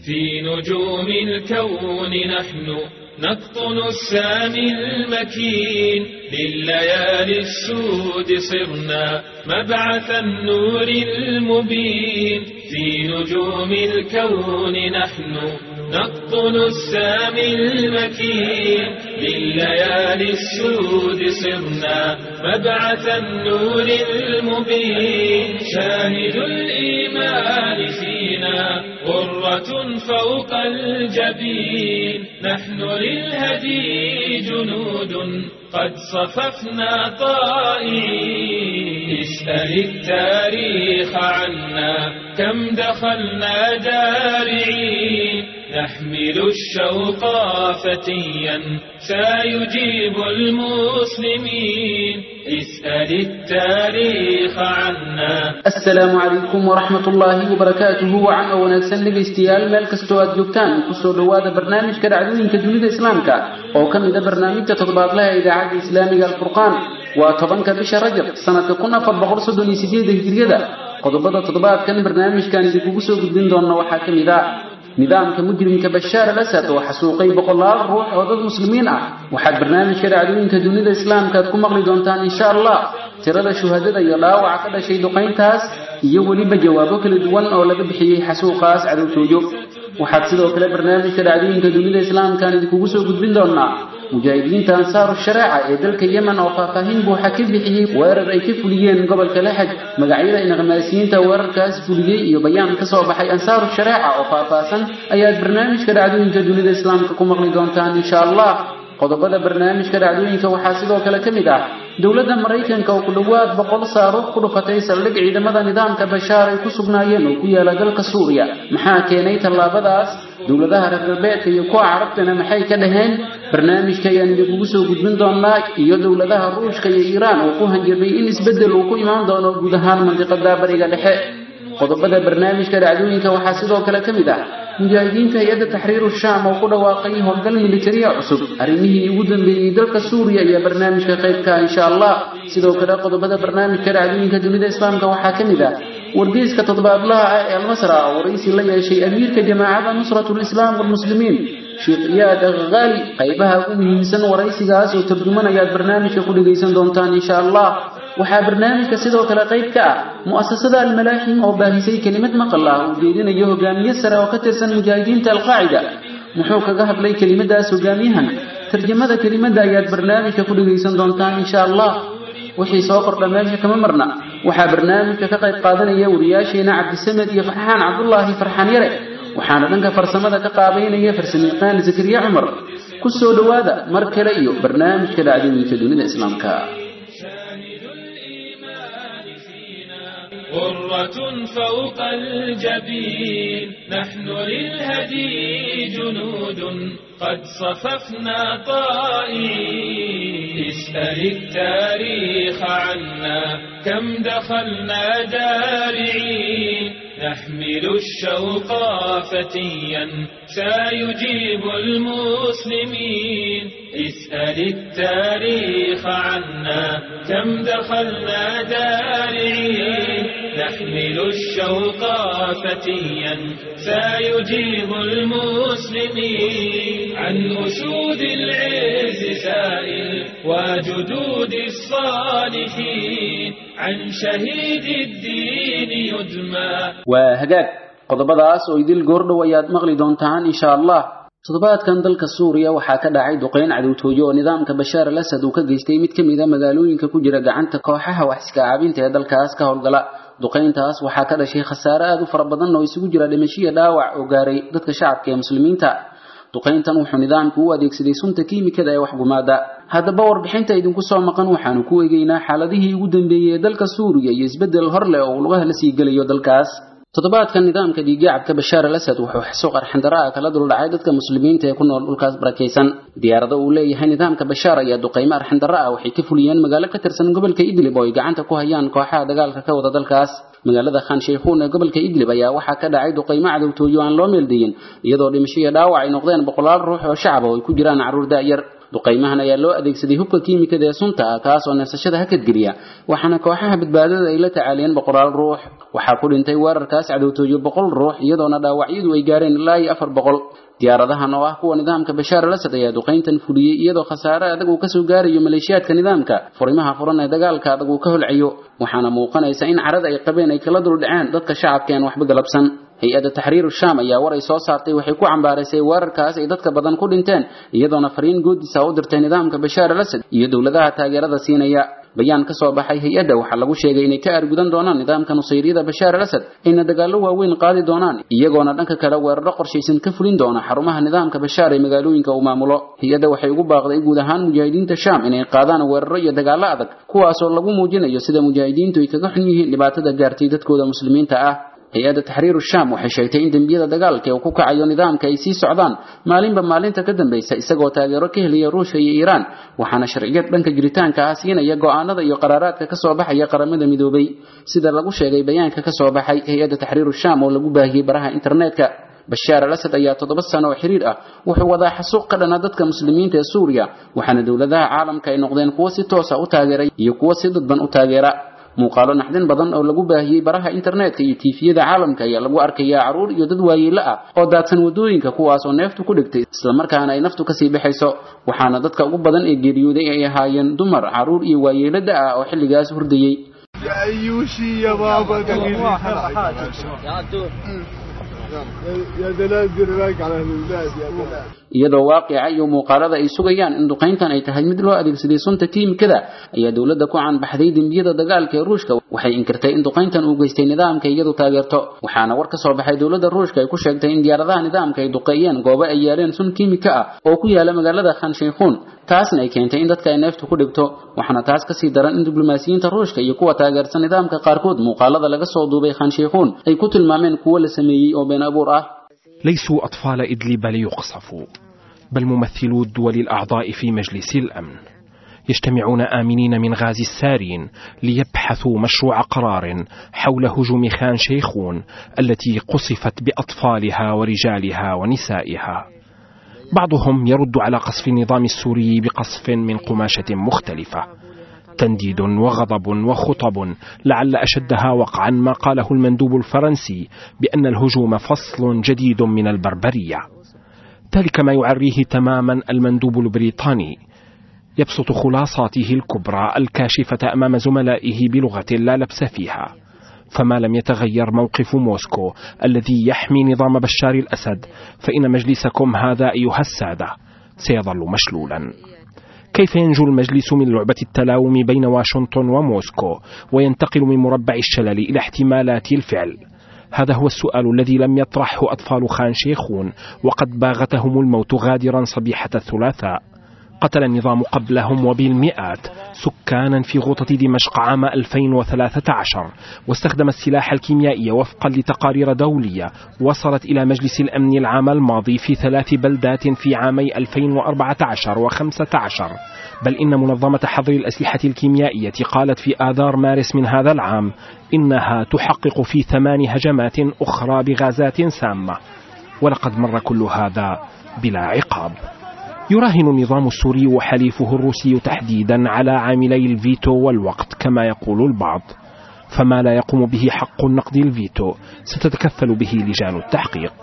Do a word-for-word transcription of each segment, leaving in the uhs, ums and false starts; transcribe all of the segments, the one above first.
في نجوم الكون نحن نقطن السامي المكين، لليالي السود صرنا مبعث النور المبين. في نجوم الكون نحن نقطن السامي المكين، لليالي السود صرنا مبعث النور المبين. شاهد الإيمان فينا غرة فوق الجبين، نحن للهدي جنود قد صففنا طائعين. اسأل التاريخ عنا كم دخلنا دارعين، نحمل الشوق فتيا سيجيب المسلمين. اسأل التاريخ عنا. السلام عليكم ورحمة الله وبركاته. وعن ونكسن باستيال مال كستوات جوكتان كسور رواد برنامج كدعوين كدولة إسلامك أو كم إذا برنامج تطبق لها إذاعة إسلامي الفرقان وطبنك بش رجب سنة كنا فالبغر صدني سيدي هجرية قد بدأ تطبق كان برنامج كان يدكوسو قدين دون وحاكم إذا نظام كمجرم كبشار الأسد وحسوقي بقول الروح وضد المسلمين وحد برنامج كدعوين كدولة الإسلام كتكون مغلي دونتان إن شاء الله tirada shuhadada iyo laawaca ka dhashay duqeyntaas iyo waliba jawaabo kala duwan oo laga bixiyay xasuuqaas cadowtooyo. waxaad sidoo kale barnaamijka dhacdooyinka dunida islaamka idinku soo gudbin doonaa mujaahidiinta ansaaru shariica ee dalka Yemen oo faahfaahin buuxa ka bixiyay weerar ay ka fuliyeen gobolka Lahaj. magacyada inaqmaasiyiinta weerarkaas fuliyay iyo bayaan ka soo baxay ansaaru shariica oo faahfaahsan ayaad barnaamijka dhacdooyinka dunida islaamka ku maqli doontaan insha Allah. qodobada barnaamijka dhacdooyinka waxaa sidoo kale ka mid ah dawladda Mareykanka oo ku dhawaad boqol saaruq ku dhufatay saldhig ciidamada nidaamka Bashaar ay ku sugnaayeen oo ku yaala dalka Suuriya. maxaa keenay tallaabadaas? dawladaha reer galbeedka iyo kuwa carabtana maxay ka dhaheen? barnaamijka ayaan idinku soo gudbin doonaa. iyo dawladaha Ruushka iyo Iiraan oo ku hanjabay in isbedel uu ku imaan doono guud ahaan mantiqada Bariga Dhexe. qodobada barnaamijka dhacdooyinka waxaa sidoo kale ka mid ah mujaahidiinta hay'adda taxriir shaam oo ku dhawaaqay howlgal militari cusub arrimihii ugu dambeeyay dalka Suuriya iyo barnaamijka qaybka insha Allah. sidoo kale qodobada barnaamijka dhacdooyinka dunida islaamka waxaa ka mid ah wargeyska toddobaadlaha ah ee Al-Masra oo waraysi la yeeshay amiirka jamaacada Nusratul Islaam wal Muslimiin Sheikh Iyad Al-Ghali. qaybaha ugu muhiimsan waraysigaas oo tarjumanaya barnaamijka ku dhageysan doontaan insha Allah. waxaa barnaamijka sidoo kale qayb ka ah mu'assasada al-Malaahim oo baahisay kelimad maqal ah oo jeedinayo hogaamiye sare oo ka tirsan mujaahidiinta al-Qaacida. muxuu kaga hadlay kelimadaas hogaamiyahan? tarjumada kelimada ayaad barnaamijka ku dhageysan doontaan insha Allah. wixii soo kordha meesha kama marna. waxaa barnaamijka ka qayb qaadanaya wariyaasheena Cabdisamed iyo Farxaan Cabdullaahi Farxaan Yare. waxaana dhanka farsamada ka qaabeynaya farsamayaqaan Zakariya Umar. ku soo dhawaada mar kale iyo barnaamijka dhacdooyinka dunida islaamka. غرة فوق الجبين، نحن للهدي جنود قد صففنا طائعين. اسأل التاريخ عنا كم دخلنا دارعين، نحمل الشوق فتيا سيجيب المسلمين. اسأل التاريخ عنا كم دخلنا دارعين، نحمل الشوق فتيا سيجيب المسلمين. عن أسود العز سائل وجدود الصالحين، عن شهيد الدين يدمى. وهجاك qodobadaas oo idil goordhow ayaad maqli doontaan insha Allah. toddobaadkan dalka Suuriya waxaa ka dhacay duqeyn cadowtooyo oo nidaamka Bashaar al-Assad uu ka geystay mid kamid ah magaalooyinka ku jira gacanta kooxaha wax iska caabinta ee dalkaas ka howlgala. duqeyntaas waxaa ka dhashay khasaare aad u fara badan oo isugu jira dhimasho dhaawac oo gaaray dadka shacabka ee muslimiinta. duqeyntan wuxuu nidaamku u adeegsaday sunta kiimikada ee wax gumaada. haddaba warbixinta idinku soo maqan waxaanu ku eegaynaa xaaladihii ugu dambeeyay ee dalka Suuriya iyo isbedel hor leh oo lugaha la sii galayo dalkaas. toddobaadkan nidaamka dhiigacabka Bashaar al-Assad wuxuu xasuuq arxandara kala dul dhacay dadka muslimiinta ee ku nool dhulkaas barakeysan. diyaarada uu leeyahay nidaamka Bashaar ayaa duqeymo arxandara waxay ka fuliyeen magaalo ka tirsan gobolka Idlib oo ay gacanta ku hayaan kooxaha dagaalka ka wada dalkaas. magaalada Khan Sheikhoun ee gobolka Idlib ayaa waxaa ka dhacay duqeymo cadowtooyo aan loo meeldeeyeen iyadoo dhimasho iyo dhaawac ay noqdeen boqolaal ruux oo shacab oo ay ku jiraan caruur daayar. duqeymahan ayaa loo adeegsaday hubka kiimikada ee sunta kaas oo neefsashada hakad geliya waxaana kooxaha badbaadada ay la tacaaleen boqolaal ruux. waxaa ku dhintay weerarkaas cadowtooyo boqol ruux iyadoona dhaawacyadu ay gaareen ilaa iyo afar boqol diyaaradahan oo ah kuwa nidaamka Bashaar al-Assad ayaa duqeyntan fuliyay iyadoo khasaare adag uu ka soo gaarayo maleeshiyaadka nidaamka furimaha furan ee dagaalka adag uu ka holcayo waxaana muuqanaysa in carada ay qabeen ay kala dul dhaceen dadka shacabka aan waxba galabsan hay'adda Tahriir Sham ayaa war ay soo saartay waxay ku cambaareysay weerarkaas ay dadka badan ku dhinteen iyadoona fariin goodisa u dirtay nidaamka Bashaar al-Assad iyo dawladaha taageerada siinaya bayaan ka soo baxay hay'adda waxa lagu sheegay inay ka argudan doonaan nidaamka nusayriyada Bashaar al-Assad in dagaallo waaweyn qaadi doonaan iyagoona dhanka kale weeraro qorshaysan ka fulin doona xarumaha nidaamka Bashaar ee magaalooyinka uu maamulo hay'adda waxay ugu baaqday guud ahaan mujaahidiinta Sham inay qaadaan weeraro iyo dagaallo adag kuwaas oo lagu muujinayo sida mujaahidiintu ay kaga xun yihiin dhibaatada gaartay dadkooda muslimiinta ah hay'adda Tahriir Sham waxay sheegtay in dambiyada dagaalka ee ku kacayo nidaamka ay sii socdaan maalinba maalinta ka dambaysa isagoo taageero ka helaya Ruushka iyo Iiraan waxaana sharciyad dhanka jiritaanka ah siinaya go'aanada iyo qaraaraadka ka soo baxaya qaramada midoobay sida lagu sheegay bayaanka ka soo baxay hay'adda Tahriir Sham oo lagu baahiyay baraha internetka Bashaar al-Assad ayaa toddoba sano oo xiriir ah wuxuu wadaa xasuuq ka dhana dadka muslimiinta ee Suuriya waxaana dawladaha caalamka ay noqdeen kuwo si toos ah u taageeray iyo kuwo si dadban u taageera muuqaalo naxdin badan oo lagu baahiyay baraha internetka iyo tiifiyada caalamka ayaa lagu arkayaa caruur iyo dad waayeelo ah oo daadsan wadooyinka kuwaas oo neeftu ku dhigtay isla markaana ay naftu ka sii bixayso waxaana dadka ugu badan ee geeriyooday ay ahaayeen dumar caruur iyo waayeelo ah oo xilligaas hurdayay ayuushi ya baba iyadoo waaqica iyo muuqaalada ay sugayaan in duqeyntan ay tahay mid loo adeegsaday sunta kiimikada ayaa dawladda ku caan baxday dambiyada dagaalka ee Ruushka waxay inkirtay in duqeyntan uu geystay nidaamka iyadu taageerto waxaana war ka soo baxay dawladda Ruushka ay ku sheegtay in diyaaradaha nidaamka ay duqeeyeen goobo ay yaaleen sun kiimika ah oo ku yaala magaalada Khan Sheikhoun taasna ay keentay in dadka ay neeftu ku dhigto waxaana taas ka sii daran in diblomaasiyiinta Ruushka iyo kuwa taageersan nidaamka qaarkood muuqaalada laga soo duubay Khan Sheikhoun ay ku tilmaameen kuwa la sameeyay oo been abuur ah ليسوا أطفال إدلب ليقصفوا بل ممثلو الدول الأعضاء في مجلس الأمن يجتمعون آمنين من غاز السارين ليبحثوا مشروع قرار حول هجوم خان شيخون التي قصفت بأطفالها ورجالها ونسائها بعضهم يرد على قصف النظام السوري بقصف من قماشة مختلفة تنديد وغضب وخطب لعل أشدها وقعا ما قاله المندوب الفرنسي بأن الهجوم فصل جديد من البربرية ذلك ما يعريه تماما المندوب البريطاني يبسط خلاصاته الكبرى الكاشفة أمام زملائه بلغة لا لبس فيها فما لم يتغير موقف موسكو الذي يحمي نظام بشار الأسد فإن مجلسكم هذا أيها السادة سيظل مشلولا كيف ينجو المجلس من لعبة التلاوم بين واشنطن وموسكو وينتقل من مربع الشلل إلى احتمالات الفعل؟ هذا هو السؤال الذي لم يطرحه أطفال خان شيخون وقد باغتهم الموت غادرا صبيحة الثلاثاء قتل النظام قبلهم وبالمئات سكانا في غوطة دمشق عام ألفين وثلاثة عشر واستخدم السلاح الكيميائي وفقا لتقارير دولية وصلت إلى مجلس الأمن العام الماضي في ثلاث بلدات في عامي ألفين وأربعة عشر وخمسة عشر بل إن منظمة حظر الأسلحة الكيميائية قالت في آذار مارس من هذا العام إنها تحقق في ثمان هجمات أخرى بغازات سامة ولقد مر كل هذا بلا عقاب. يراهن النظام السوري وحليفه الروسي تحديدا على عاملي الفيتو والوقت كما يقول البعض فما لا يقوم به حق النقد الفيتو ستتكفل به لجان التحقيق.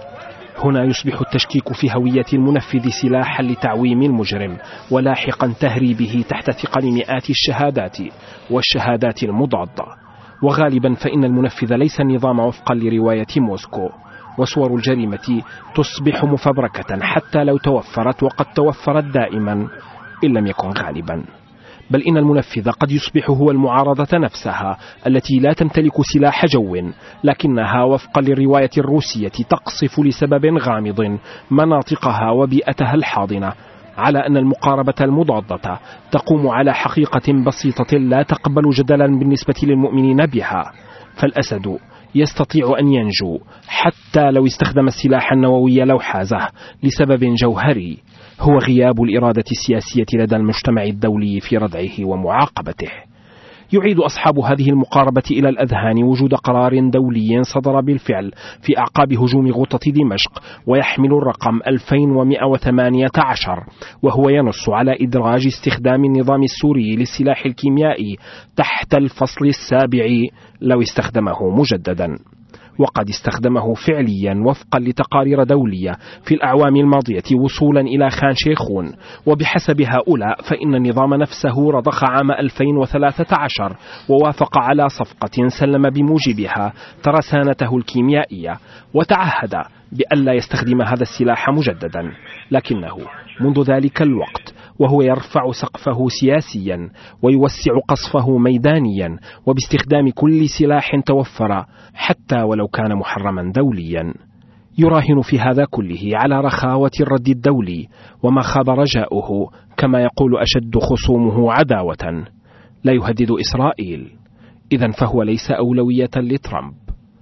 هنا يصبح التشكيك في هوية المنفذ سلاحا لتعويم المجرم ولاحقا تهريبه تحت ثقل مئات الشهادات والشهادات المضادة وغالبا فإن المنفذ ليس النظام وفقا لرواية موسكو وصور الجريمة تصبح مفبركة حتى لو توفرت وقد توفرت دائما إن لم يكن غالبا بل إن المنفذ قد يصبح هو المعارضة نفسها التي لا تمتلك سلاح جو لكنها وفقا للرواية الروسية تقصف لسبب غامض مناطقها وبيئتها الحاضنة على أن المقاربة المضادة تقوم على حقيقة بسيطة لا تقبل جدلا بالنسبة للمؤمنين بها فالأسد يستطيع أن ينجو حتى لو استخدم السلاح النووي لو حازه لسبب جوهري هو غياب الإرادة السياسية لدى المجتمع الدولي في ردعه ومعاقبته. يعيد أصحاب هذه المقاربة إلى الأذهان وجود قرار دولي صدر بالفعل في أعقاب هجوم غوطة دمشق ويحمل الرقم ألفين ومئة وثمانية عشر، وهو ينص على إدراج استخدام النظام السوري للسلاح الكيميائي تحت الفصل السابع لو استخدمه مجددا، وقد استخدمه فعليا وفقا لتقارير دولية في الأعوام الماضية وصولا إلى خان شيخون. وبحسب هؤلاء فإن النظام نفسه رضخ عام ألفين وثلاثة عشر ووافق على صفقة سلم بموجبها ترسانته الكيميائية وتعهد بأن لا يستخدم هذا السلاح مجددا، لكنه منذ ذلك الوقت وهو يرفع سقفه سياسيا ويوسع قصفه ميدانيا وباستخدام كل سلاح توفر حتى ولو كان محرما دوليا. يراهن في هذا كله على رخاوة الرد الدولي وما خاب رجاؤه، كما يقول أشد خصومه عداوة: لا يهدد إسرائيل، إذن فهو ليس أولوية لترامب.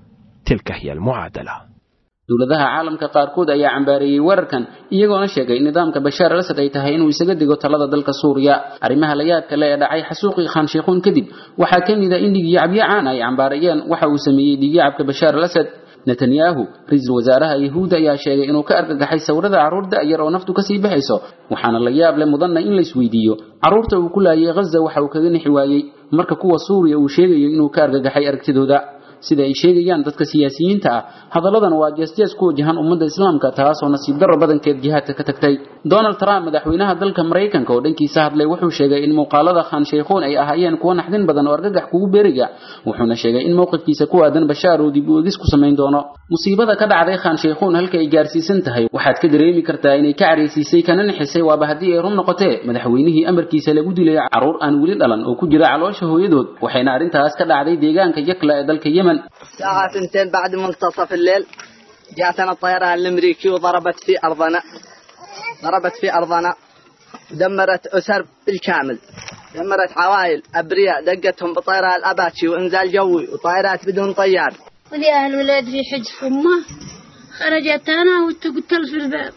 تلك هي المعادلة. dowladaha caalamka qaarkood ayaa cambaariyay wararkan iyagoona sheegay in nidaamka Bashar al-Assad ay tahay inuu isaga digo talada dalka Suuriya. Arrimaha la yaabka leh ee dhacay xasuuqii Khan Sheikhoun kadib waxaa ka mid ah in dhigyacabiyaan ay cambaarayeen waxa uu sameeyay dhigyacabka Bashar al-Assad. Netanyahu, ra'iisul wasaaraha Yahuuda, ayaa sheegay inuu ka argagaxay sawirada caruurta yar oo naftu ka sii baxayso, waxaana la yaab leh mudanna in la isweydiiyo caruurta uu ku laayay Gaza waxa uu kaga nixi waayay marka kuwa Suuriya uu sheegayo inuu ka argagaxay aragtidooda. sida ay sheegayaan dadka siyaasiyiinta ah hadaladan waa jeesjees ku wajahan ummadda islaamka taas oo nasiib darro badankeed jihaadka ka tagtay. Donald Trump, madaxweynaha dalka Mareykanka, oo dhankiisa hadlay wuxuu sheegay in muuqaalada Khan Sheikhoun ay ahaayeen kuwa naxdin badan oo argagax kugu beeriga, wuxuuna sheegay in mowqifkiisa ku aadan Bashar uu dib u eegis ku sameyn doono. musiibada ka dhacday Khan Sheikhoun halka ay gaarsiisan tahay waxaad ka dareemi kartaa inay ka cariisay kana nixisay waaba haddii ay run noqotee madaxweynihii amarkiisa lagu dilay caruur aan weli dhalan oo ku jira caloosha hooyadood, waxayna arintaas ka dhacday deegaanka Yakla ee dalka Yemen. الساعة اثنتين بعد منتصف الليل جاءتنا الطيران الأمريكي وضربت في أرضنا ضربت في أرضنا دمرت أسر بالكامل، دمرت عوائل أبرياء دقتهم بطيران الأباتشي وإنزال جوي وطائرات بدون طيار. ولي أهل ولاد في حجز أمه خرجت أنا وتقتل في الباب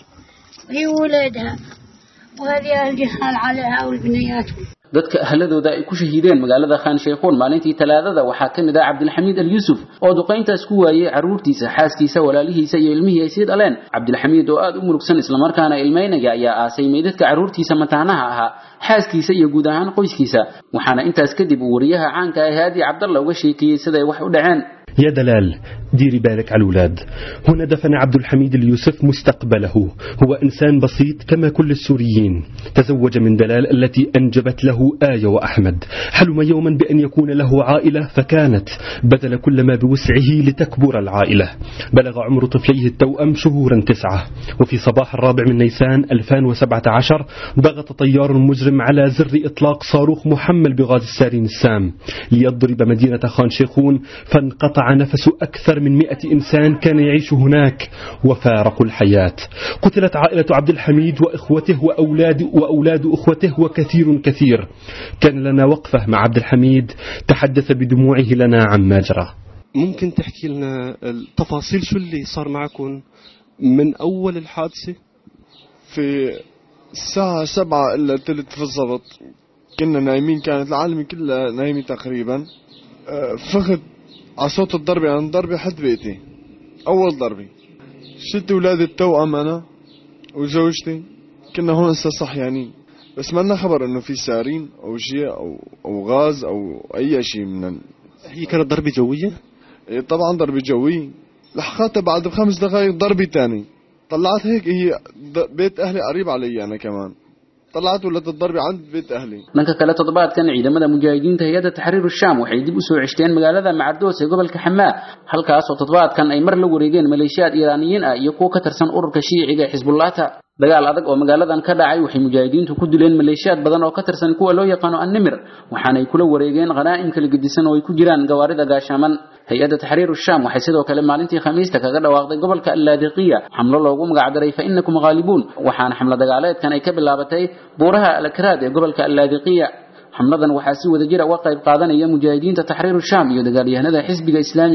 هي ولادها وهذه الجهال عليها والبنيات. dadka ahladooda ay ku shahiideen magaalada Khan Sheikhoun maalintii Talaadada waxaa ka mid ah Cabdilxamiid Al-Yusuf oo duqeyntaas ku waayay caruurtiisa, xaaskiisa, walaalihiisa iyo ilmihii ay sii dhaleen. Cabdilxamiid oo aad u murugsan isla markaana ilmeynaya ayaa aasay meydadka caruurtiisa mataanaha ahaa, xaaskiisa iyo guud ahaan qoyskiisa, waxaana intaas kadib uu wariyaha caanka ah Haadi Cabdalla uga sheekiyay sida ay wax u dhaceen. يا دلال ديري بالك على الأولاد. هنا دفن عبد الحميد اليوسف مستقبله، هو إنسان بسيط كما كل السوريين، تزوج من دلال التي أنجبت له آية وأحمد، حلم يوما بأن يكون له عائلة فكانت، بذل كل ما بوسعه لتكبر العائلة، بلغ عمر طفليه التوأم شهورا تسعة، وفي صباح الرابع من نيسان ألفين وسبعة عشر ضغط طيار مجرم على زر إطلاق صاروخ محمل بغاز السارين السام ليضرب مدينة خان شيخون، فانقطع نفس أكثر من مئة إنسان كان يعيش هناك وفارقوا الحياة. قتلت عائلة عبد الحميد وإخوته وأولاد وأولاد أخوته وكثير كثير. كان لنا وقفة مع عبد الحميد تحدث بدموعه لنا عما جرى. ممكن تحكي لنا التفاصيل شو اللي صار معكم من أول الحادثة؟ في الساعة سبعة إلا تلت في الضبط كنا نايمين، كانت العالم كلها نايمة تقريبا. فخد على صوت الضربة، عن ضربة حد بيتي، أول ضربة شلت أولادي التوأم أنا وزوجتي، كنا هون لسه صحيانين، بس ما لنا خبر إنه في سارين أو شيء أو أو غاز أو أي شيء من ال... هي كانت ضربة جوية؟ إيه طبعا ضربة جوية. لحقتها بعد بخمس دقائق ضربة تاني، طلعت هيك هي بيت أهلي قريب علي أنا كمان، طلعت ولا الضربة عند بيت أهلي. dhanka kale toddobaadkan ciidamada mujaahidiinta hay'adda Tahriir Sham waxay dib u soo ceshteen magaalada Macdoos ee gobolka Hamaa, halkaas oo toddobaadkan ay mar la wareegeen maleeshiyad Iiraaniyiin ah iyo kuwa ka tirsan ururka Shiiciga Xisbullahta. dagaal adag oo magaaladan ka dhacay waxay mujaahidiintu ku dileen maleeshiyad badan oo ka tirsan kuwa loo yaqaan An-Nimr, waxaana ay kula wareegeen qanaa'im kala gedisan oo ay ku jiraan gawaarida gaashaman. hay'adda Tahriir Sham waxay sidoo kale maalintii Khamiista kaga dhawaaqday gobolka Al-Laadiqiya xamlo loogu magac daray fa innakum ghaalibuun, waxaana xamlo dagaaleedkan ay ka bilaabatay buuraha Al-Akraad ee gobolka Al-Laadiqiya. xamladan waxaa si wada jir ah uga qayb qaadanaya mujaahidiinta Tahriir Sham iyo dagaalyahanada xisbiga Islaamiga ee Turkistaaniyiinta. قالوا إنها وعد نحن عصبة الأسد، نحن عصبة الأسد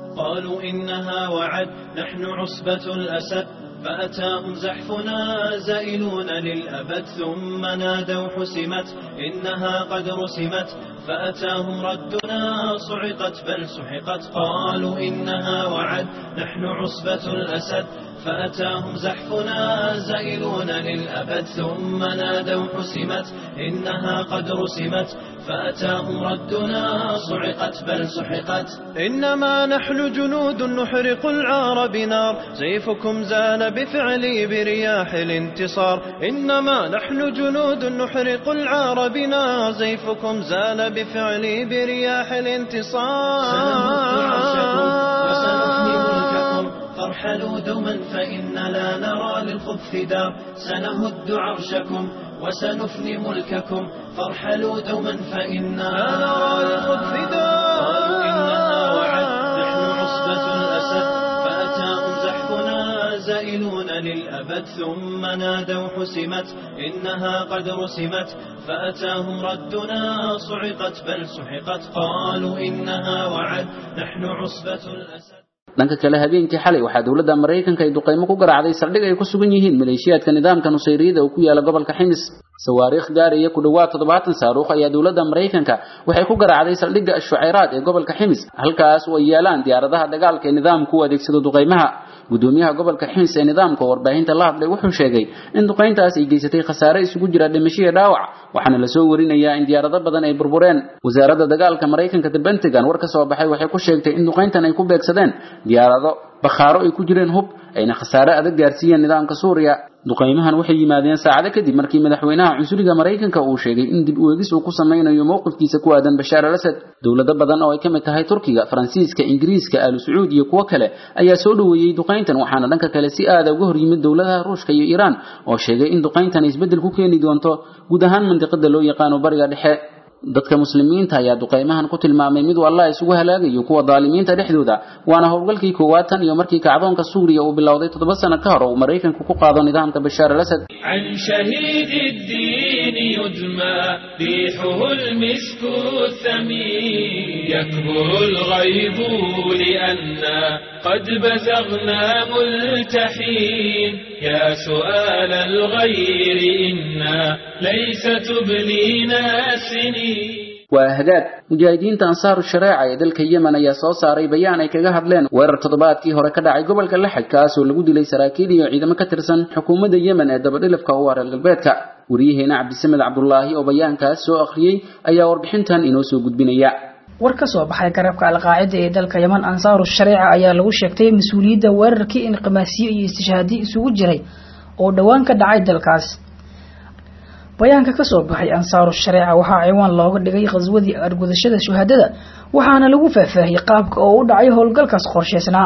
قالوا إنها وعد نحن عصبة الأسد فأتاهم زحفنا زائلون للأبد ثم نادوا حسمت إنها قد رسمت فأتاهم ردنا صعقت بل سحقت قالوا إنها وعد نحن عصبة الأسد فأتاهم زحفنا زائلون للأبد ثم نادوا حسمت إنها قد رسمت فأتاهم ردنا صعقت بل سحقت إنما نحن جنود نحرق العار بنار سيفكم زال بفعلي برياح الانتصار إنما نحن جنود نحرق العار بنار سيفكم زال بفعلي برياح الانتصار سنمد عرشكم وسنفني ملككم فارحلوا دوما فإن لا نرى للخبث دار سنهد عرشكم وسنفني ملككم فارحلوا دوما فإنا لا نرى للخبث دار قالوا إنها وعد نحن عصبة الأسد فأتاهم زحفنا زائلون للأبد ثم نادوا حسمت إنها قد رسمت فأتاهم ردنا صعقت بل سحقت قالوا إنها وعد نحن عصبة الأسد dhanka kale habeenkii xalay waxaa dawladda Mareykanka ay duqeymo ku garaacday saldhig ay ku sugan yihiin maleeshiyadka nidaamka Nusayriyada oo ku yaala gobolka Ximis sawaariikh gaaraya ku dhawaad toddobaatan saaruuq ayaa dawladda Mareykanka waxay ku garaacday saldhigga Shucayraad ee gobolka Ximis halkaas oo ay yaalaan diyaaradaha dagaalka ee nidaamku u adeegsado duqeymaha gudoomiyaha gobolka Ximis ee nidaamka warbaahinta la hadlay wuxuu sheegay in duqeyntaas ay geysatay khasaare isugu jira dhimasho iyo dhaawac waxaana la soo warinayaa in diyaarado badan ay burbureen wasaaradda dagaalka Mareykanka ee Pentagon war ka soo baxay waxay ku sheegtay in duqeyntan ay ku beegsadeen diyaarado bakhaaro ay ku jireen hub ayna khasaare adag gaarsiiyeen nidaamka Suuriya duqeymahan waxay yimaadeen saacado kadib markii madaxweynaha cunsuriga Mareykanka uu sheegay in dib u eegis uu ku sameynayo mowqifkiisa ku aadan Bashar al-Assad dawlado badan oo ay kamid tahay Turkiga Faransiiska Ingiriiska Al Sacuud iyo kuwa kale ayaa soo dhaweeyay duqeyntan waxaana dhanka kale si aad uga hor yimid dawladaha Ruushka iyo Iiraan oo sheegay in duqeyntan isbedel ku keeni doonto guud ahaan mantiqada loo yaqaan Bariga Dhexe dadka muslimiinta ayaa duqeymahan ku tilmaamay mid walaa isugu halaagayo kuwa daalimiinta dhexdooda waana howlgalkii koowaad tan iyo markii kacdoonka Suuriya uu bilowday toddoba sano ka hor oo Mareykanku ku qaado nidaamka Bashar al-Assad عن شهيد الدين يدمى ريحه المسك الثمين يكبر الغيظ لأننا قد بزغنا ملتحين يا سؤال الغير إنا ليس تبلينا السنين وهجاك مجاهدين أنصار الشريعة يدلك اليمن يا صوصاري بيان أي كجاه هدلين ورر تضبات كي هركض عقبل كل حد كاس والجود لي سراكيلي إذا ما كترسن حكومة اليمن دبر لف كوار البيت كا وريه هنا عبد السمد عبد الله أو بيان كاس سو أخري أي وربحنتن إنه سو جود بنيا warkasoo baxay garabka alqaacida ee dalka Yemen Ansaaru Shariica ayaa lagu sheegtay mas'uuliyadda weerarkii inqimaasiyo iyo istishhaadi isugu jiray oo dhawaan ka dhacay dalkaas bayaanka ka soo baxay Ansaaru Shariica waxa ciwaan looga dhigay qaswadii argudashada shuhadada waxaana lagu faahfaahiyay qaabka oo u dhacay howlgalkaas qorsheysnaa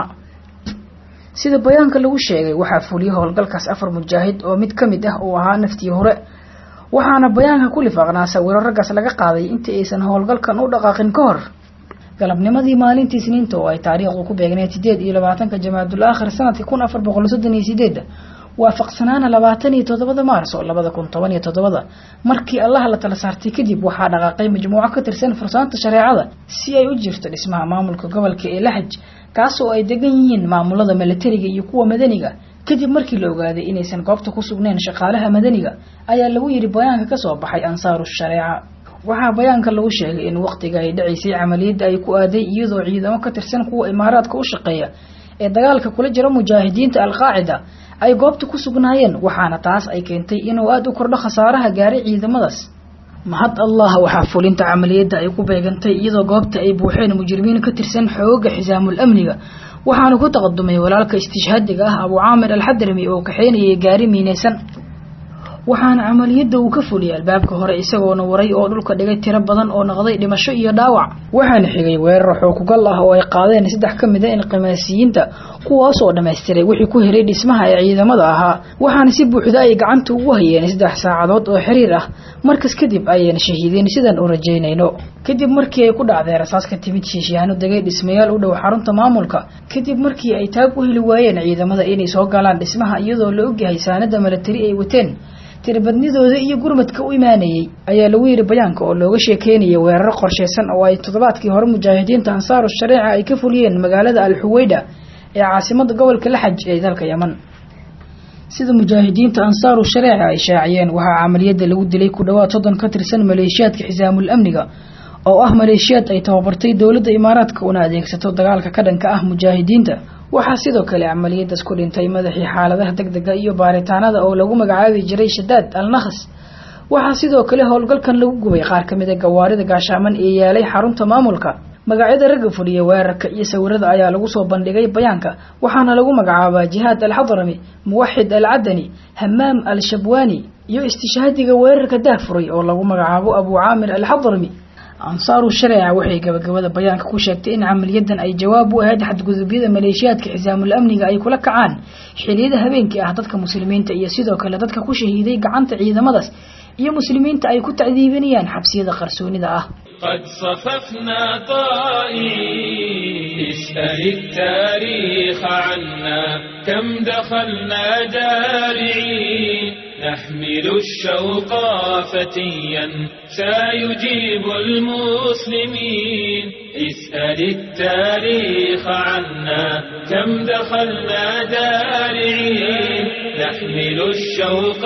sida bayaanka lagu sheegay waxa fuliyay howlgalkaas afar mujaahid oo mid kamid ah oo ahaa naftii hore waxaana bayaanka ku lifaaqnaa sawiro raggaas laga qaaday inta aysan howlgalkan u dhaqaaqin ka hor galabnimadii maalintii Isniinta oo ay taariikhdu ku beegneed sideed iyo labaatanka Jamaadul Aakhir sanadkii kun afar boqol soddon iyo sideed waafaqsanaana labaatan iyo toddoba Maarso laba kun toban iyo toddoba markii Allah la tala saartay kadib waxa dhaqaaqay majmuuco ka tirsan fursaanta shariicada si ay u jirto dhismaha maamulka gobolka ee Lahj kaas oo ay degan yihiin maamulada militariga iyo kuwa madaniga kadib markii la ogaaday inaysan goobta ku sugnayn shaqaalaha madaniga ayaa lagu yiri bayaanka ka soo baxay Ansaaru Shariica waxa bayaanka lagu sheegay in waqtiga ay dhacisay amaliyada ay ku aaday iyadoo ciidamo ka tirsan kuwa imaaraadka u shaqeeya ee dagaalka kula jira mujaahidiinta al-qaacida ay goobta ku sugnaayeen waxaana taas ay keentay inuu aad u kordho khasaaraha gaaray ciidamadaas mahad Allah waxa fulinta amaliyada ay ku beegantay iyadoo goobta ay buuxeen mujrimiin ka tirsan xooga xisaamul amniga waxaanu ku taqadumay walaalka istishhaadiga ah Abu Aamir al-Hadrami oo kaxeynayay gaari miinaysan waxaana amaliyada uu ka fuliyay albaabka hore isagoo waray oo dhulka dhigay tiro badan oo noqday dhimasho iyo dhaawac waxaana xigay weerar xukugal ah oo ay qaadeen saddex kamid ah inqimaasiyiinta kuwaas oo dhameystiray wixii ku hiray dhismaha ee ciidamada ahaa waxaana si buuxda ay gacanta ugu hayeen saddex saacadood oo xiriir ah markaas kadib ayeen shahiideen sidan u rajeynayno kadib markii ay ku dhacday rasaas ka timid shiishaano dagay dhismayaal u dhow xarunta maamulka kadib markii ay taag u heli waayeen ciidamada inay soo galaan dhismaha iyadoo la ogyahay saanada militari ay wateen tirabadnidooda iyo gurmadka u imaanayay ayaa lagu yiri bayaanka oo looga sheekeynayay weerar qorsheysan oo ay toddobaadkii hore mujaahidiinta ansaaru shariica ay ka fuliyeen magaalada al-Huwayda ee caasimada gobolka Laxaj ee dalka Yemen sida mujaahidiinta ansaaru shariica ay shaaciyeen waxa amaliyada lagu dilay ku dhawaad soddon ka tirsan maleeshiyaadka xisaamul amniga oo ah maleeshiyaad ay tababartay dawladda Imaaraadka una adeegsato dagaalka ka dhanka ah mujaahidiinta waxa sidoo kale amaliyadaas ku dhintay madaxii xaaladaha degdega iyo baaritaanada oo lagu magacaabi jiray Shadaad al-Nakhas waxa sidoo kale howlgalkan lagu gubay qaar kamid ah gawaarida gaashaaman ee yaalay xarunta maamulka magacyada ragga fadhiya weerarka iyo sawirada ayaa lagu soo bandhigay bayaanka waxaana lagu magacaabaa Jihaad al-Hadrami Muwahhid al-Adani Hammam al-Shabwani iyo istishhaadiga weerarka Daafuray oo lagu magacaabo Abu Aamir al-Hadrami ansaaru shariica waxay gabagabada bayaanka ku sheegtay in amaliyadan ay jawaab u ahayd xadgudubyada maleeshiyaadka xisaamul amniga ay kula kacaan xiliyada habeenkii ah dadka muslimiinta iyo sidoo kale dadka ku shahiiday gacanta ciidamadaas iyo muslimiinta ay ku tacdiibinayaan xabsiyada qarsoonida ah قد صففنا طائعين اسأل التاريخ عنا كم دخلنا جارعين نحمل الشوق فتيا سيجيب المسلمين اسأل التاريخ عنا كم دخلنا جارعين نحمل الشوق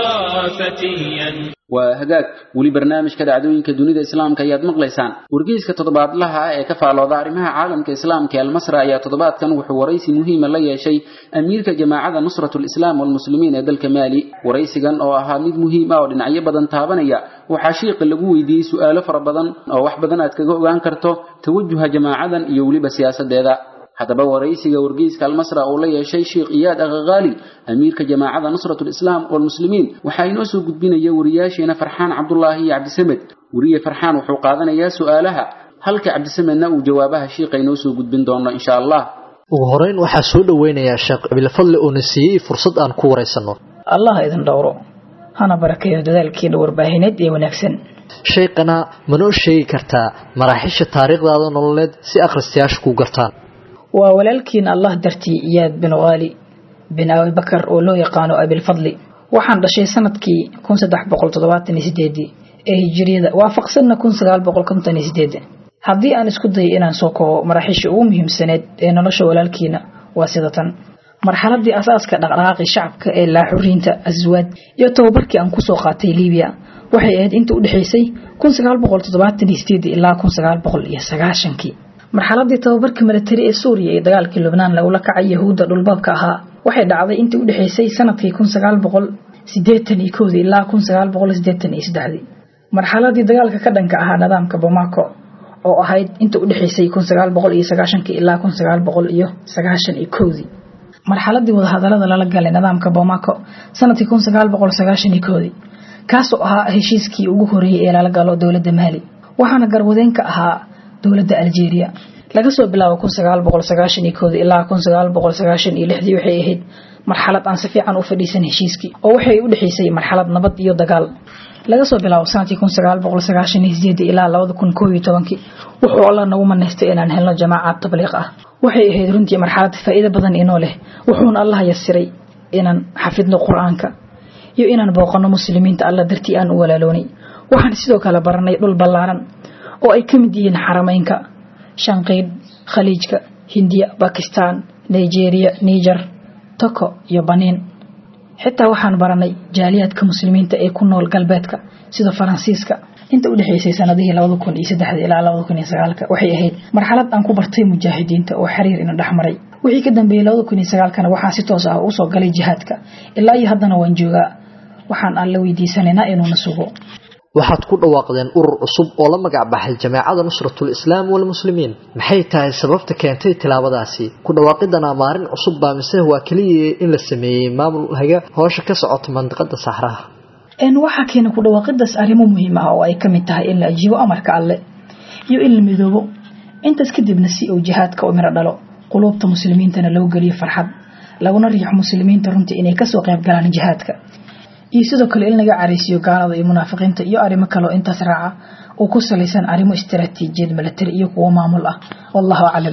فتيا وهجاك ولي برنامج كذا عدوين كدنيا الإسلام كياد مغلسان ورجيس كتضباط لها كفعل وضارمها عالم كإسلام كالمصرى يا تضباط كان وحوريس مهم لا شيء أمير كجماعة نصرة الإسلام والمسلمين هذا الكمالي ورئيس كان أو أهاميد مهمة ولنعيب بدن تابنيا وحشيق اللجوي دي سؤال فربضن أو وحبدن أتكجو أنكرته توجه جماعة يولي بسياسة ذا حتى بوا رئيسي ورجيس كالمصرى أولي شيء شيخ إياد أغالي أمير كجماعة نصرة الإسلام والمسلمين وحينوسو قد بين يورياشينا فرحان عبد الله عبد السمد وريا فرحان وحوقاذنا يا سؤالها هل كعبد السمد نو جوابها شيخ ينوسو قد بين دوننا إن شاء الله وهرين وحسود وين يا شيخ بالفضل أنسي فرصة أن كوري سنو الله إذن دوره هنا بركة ذلك دور باهنت ونكسن شيخنا منو شيء كرتا مراحش التاريخ هذا نولد سي أخرستياش كو قرطان وولالكين الله درتي إياد بن غالي بن أبي بكر ولو يقانو أبي الفضل وحان رشي سندكي كون سدح بقول تضباطني سديدي إيه جريدة وافق سنة كون سدال بقول كنتني سديدي هذي أنا اسكدي إنان سوكو مراحيش أمهم سند إن نشو ولالكينا واسدة مرحلة دي أساس كدقراقي شعب كإلا حرينة الزواد يتوبركي أنكو سوقاتي ليبيا waxay ahayd inta u dhaxaysay kun sagaal boqol toddobaatan iyo sideed ilaa kun sagaal boqol iyo sagaashan marxaladii tababarka militari ee Suuriya ee dagaalkii Lebanon lagu la kacay Yahuuda dhulbaabka ahaa waxay dhacday inta u dhaxaysay sanadkii kun sagaal boqol siddeetan iyo kow ilaa kun sagaal boqol siddeetan iyo saddex marxaladii dagaalka ka dhanka ahaa nidaamka Bamako oo ahayd inta u dhaxaysay kun sagaal boqol sagaashan ilaa kun sagaal boqol sagaashan iyo kow marxaladii wada hadalada lala galay nidaamka Bamako sanadkii kun sagaal boqol sagaashan iyo kow kaas oo ahaa heshiiskii ugu horeeyay ee lala galo dawladda Mali waxaana garwadeenka ahaa dawladda Algeria laga soo bilaabo kun sagaal boqol sagaashan iyo kow ilaa kun sagaal boqol sagaashan iyo lix waxay ahayd marxalad aan si fiican u fadhiisan heshiiskii oo waxay u dhaxaysay marxalad nabad iyo dagaal laga soo bilaabo sanadkii kun sagaal boqol sagaashan iyo siddeed ilaa laba kun kow iyo toban wuxuu Allah nagu maneystay inaan helno jamaacaad tabliiq ah waxay ahayd runtii marxalad faa'iido badan inoo leh wuxuuna Allah yasiray inaan xafidno quraanka iyo inaan booqano muslimiinta Allah dartii aan u walaaloonay waxaan sidoo kale baranay dhul ballaaran oo ay kamid yihiin xarameynka Shanqiid Khaliijka Hindiya Pakistan Nigeria Niger Toko iyo Benin xitaa waxaan baranay jaaliyadka muslimiinta ee ku nool galbeedka sida Faransiiska inta u dhaxaysay sanadihii laba kun iyo saddex ilaa laba kun iyo sagaal waxay ahayd marxalad aan ku bartay mujaahidiinta oo xiriir ina dhaxmaray wixii ka dambeeyay laba kun iyo sagaal kana waxaan si toos ah u soo galay jihaadka ilaa iyo haddana waan joogaa waxaan alla weydiisanaynaa inuu nasugo waxaad ku dhawaaqdeen urur cusub oo la magac baxay Jamaacada Nusratul Islaam wal Muslimiin maxay tahay sababta keentay tilaabadaasi ku dhawaaqidana maarin cusub baa mise waa kaliya in la sameeyay maamul haga hawsha ka socota mandaqada Sahraha in waxa keena ku dhawaaqidaas arrimo muhiim ah oo ay kamid tahay in la ajiibo amarka Alle iyo in la midoobo intaas kadibna si uu jihaadka u miro dhalo qulubta muslimiintana loo galiyo farxad laguna riixo muslimiinta runtii inay ka soo qayb galaan jihaadka iyo sidoo kale in laga careysiyo gaalada iyo munaafiqiinta iyo arimo kale oo intaas raaca oo ku salaysan arimo istiraatiijiyad militari iyo kuwa maamul ah wallahu a'lam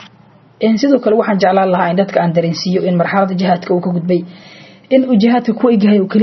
in sidoo kale waxaan jeclaan lahaa in dadka aan dareensiyo in marxaladda jihaadka uu ka gudbay in uu jihaadka ku eegahay oo kaliya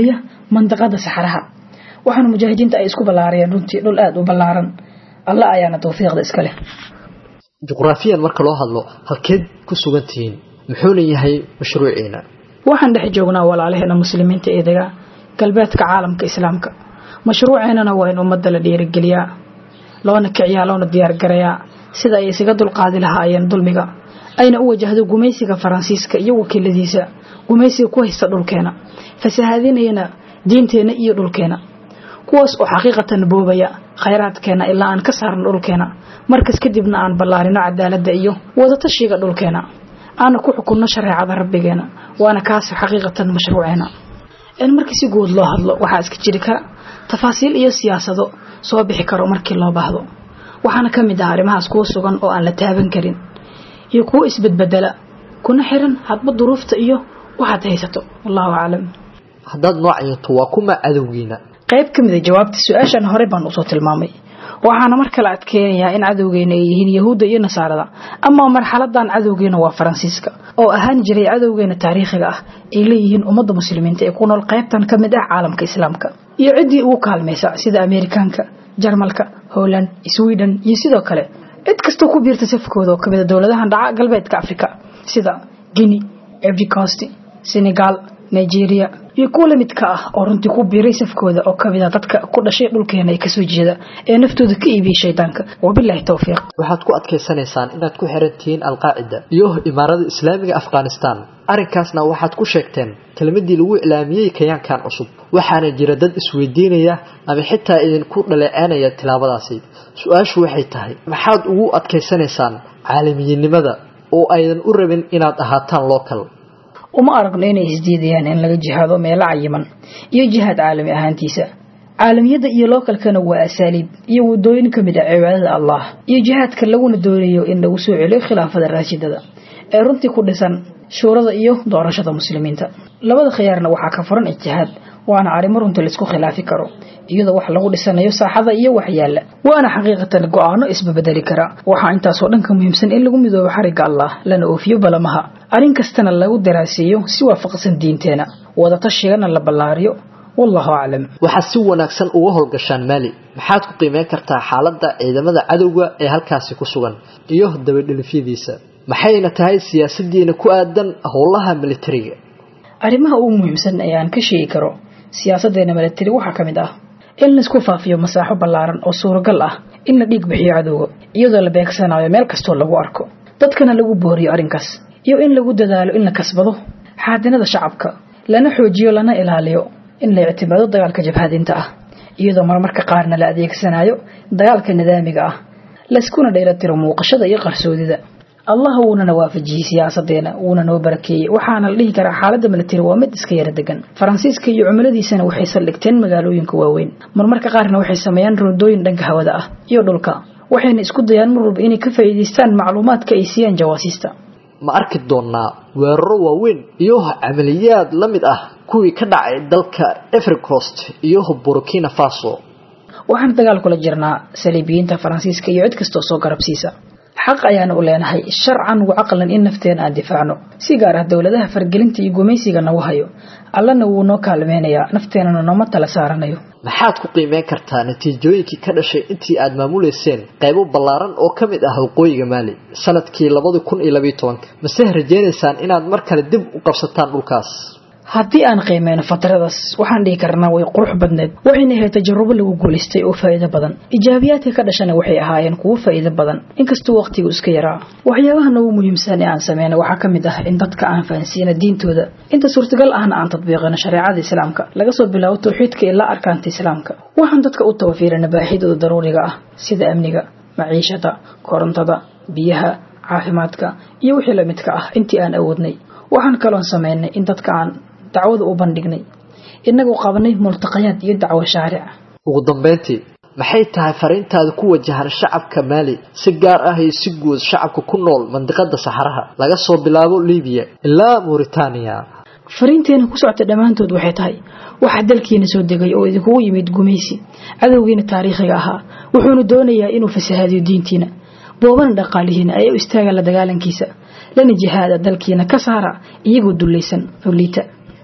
mandaqada saxaraha waxaan mujaahidiinta ay isku balaariyeen runtii dhul aad u balaaran Allah ayaana tawfiiqda iska leh juqraafiyan marka loo hadlo halkeed ku sugantihiin muxuu yahay mashruuciina waxaan dhex joognaa walaalaheena muslimiinta ee deegaa galbeedka caalamka islaamka mashruuceena waa in ummadda la dhiirigeliyaa loona kiciyaa loona diyaar garayaa sida ay isaga dulqaadi lahaayeen dulmiga ayna u wajahdo gumaysiga Faransiiska iyo wakiiladiisa gumaysiga ku haysta dhulkeena fasahaadinayna diinteena iyo dhulkeena kuwaas oo xaqiiqatan boobaya khayraadkeena ilaa aan ka saarno dhulkeena markas kadibna aan ballaarino cadaaladda iyo wada tashiga dhulkeena aan ku xukunno shariicada rabbigeena waana kaas xaqiiqatan mashruuceena in markii si guud loo hadlo waxa iska jiri kara tafaasiil iyo siyaasado soo bixi karo markii loo baahdo waxaana kamid ah arrimahaas kuwa sugan oo aan la taaban karin iyo kuwa isbadbedela kuna xiran hadba duruufta iyo waxaad haysato wallahu aalam haddaad noocaynto waa kuma cadowgiina qayb kamid ah jawaabta su'aashan hore baan u soo tilmaamay waxaana mar kale adkeenayaa in cadowgeena ay yihiin yahuuda iyo nasaarada ama marxaladan cadowgeena waa Faransiiska oo ahaan jiray cadowgeena taariikhiga ah ay leeyihiin ummadda muslimiinta ee ku nool qaybtan kamid ah caalamka islaamka iyo cidii ugu kaalmaysa sida Ameerikaanka Jarmalka Holland Sweden iyo sidoo kale cid kasta ku biirta safkooda oo kamid ah dawladahan dhaca galbeedka Afrika sida Guinea, Ivory Coast, Senegal, Nigeria iyo kuwa lamidka ah oo runtii ku biiray safkooda oo kamid ah dadka ku dhashay dhulkeena ay ka soo jeeda ee naftooda ka iibiyay shaydaanka wabillahi tawfiiq waxaad ku adkeysanaysaan inaad ku xirantihiin al-qaacida iyo imaarada islaamiga Afghanistan arrinkaasna waxaad ku sheegteen kelmadii lagu ilaamiyay kayaankan cusub waxaana jira dad isweydiinaya ama xitaa idin ku dhaleecanaya tilaabadaasi su'aashu waxay tahay maxaad ugu adkeysanaysaan caalamiyinnimada oo aydan u rabin inaad ahaataan local uma aragno inay isdiidayaan in laga jihaado meel cayiman iyo jihaad caalami ahaantiisa caalamiyada iyo localkana waa asaaliib iyo wadooyin kamid ah cibaadada Allah iyo jihaadka laguna doonayo in lagu soo celiyo khilaafada raashidada ee runtii ku dhisan shuurada iyo doorashada muslimiinta labada khiyaarna waxa ka furan ijtihaad waana arimo runtii la isku khilaafi karo iyadoo wax lagu dhisanayo saaxada iyo waxyaala waana xaqiiqatan go'aano isbedeli kara waxa intaas oo dhan ka muhiimsan in lagu midoobo xariga Allah lana oofiyo balamaha arin kastana lagu daraaseeyo si waafaqsan diinteena wada tashigana la ballaariyo wallahu aalam waxa si wanaagsan uga howlgashaan Mali maxaad ku qiimeyn kartaa xaaladda ciidamada cadawga ee halkaas ku sugan iyo dabadhilifyadiisa maxayna tahay siyaasadiina ku aadan howlaha militariga arimaha ugu muhiimsan ee aan ka sheegi karo siyaasadeena militari waxa kamid ah in la isku faafiyo masaaxo ballaaran oo suuragal ah in la dhiig bixiyo cadawga iyadoo la beegsanayo meel kasto lagu arko dadkana lagu booriyo arinkaas iyo in lagu dadaalo in la kasbado xaadinada shacabka lana xoojiyo lana ilaaliyo in la ictimaado dagaalka jabhadinta ah iyadoo marmarka qaarna la adeegsanayo dagaalka nidaamiga ah la iskuna dheelitiro muuqashada iyo qarsoodida Allah wuuna waafajiyay siyaasadeena wuuna noo barakeeyay waxaana la dhihi karaa xaaladda militari waa mid iska yar degan Faransiiska iyo cumiladiisana waxay saldhigteen magaalooyinka waaweyn marmarka qaarna waxay sameeyaan roodooyin dhanka hawada ah iyo dhulka waxayna isku dayaan marwalba inay ka faa'iideystaan macluumaadka ay siiyaan jawaasiista ma arki doonaa weeraro waaweyn iyo amaliyaad la mid ah kuwii ka dhacay dalka Ivory Coast iyo Burkina Faso waxaan dagaal kula jirnaa saliibiyiinta Faransiiska iyo cid kasta oo soo garabsiisa xaq ayaan u leenahay sharcan iyo aqlan in nafteena aan difaacno si gaar ah dawladaha fargelinta iyo gumaysiga nagu hayo allana wuu noo kaalmeenayaa nafteenana nooma tala saaranayo maxaad ku qiimeyn kartaa natiijooyinkii ka dhashay intii aad maamuleyseen qaybo ballaaran oo kamid ah waqooyiga Mali sanadkii laba kun iyo laba iyo toban mase rajaynaysaan inaad mar kale dib u qabsataan dhulkaas haddii aan qiimeeyno fatradaas waxaan dhihi karnaa way qurux badneed waxayna ahayd tajrubo lagu guuleystay oo faa'iido badan ijaabiyaadka ka dhashana waxay ahaayeen kuwo faa'iido badan inkastoo waqtigu iska yaraa waxyaabaha ugu muhiimsan ee aan sameeyno waxa kamid ah in dadka aan fahansiino diintooda inta suurtagal ahna aan tatbiiqino shariicada islaamka laga soo bilaabo tawxiidka ilaa arkaanta islaamka waxaan dadka u tawafiirana baahidooda daruuriga ah sida amniga maciishada korontada biyaha caafimaadka iyo wixii la midka ah intii aan awoodnay waxaan kaloo sameeynay in dadka aan dacwada u bandhignay inagoo qabanay multaqayaad iyo dacwo shaaric ugu dambeyntii maxay tahay fariintaada ku wajahan shacabka Mali si gaar ah iyo si guud shacabka ku nool mandiqada saxaraha laga soo bilaabo Liibiya ilaa Mauritania fariinteena ku socota dhamaantood waxay tahay waxa dalkiina soo degay oo idinku yimid gumaysi cadawgiina taariikhiga ahaa wuxuuna doonayaa inuu fasahaadiyo diintiina boobana dhaqaalihiina ay u istaagaan la dagaalankiisa lana jihaada dalkiina ka saara iyagoo dulaysan fuliita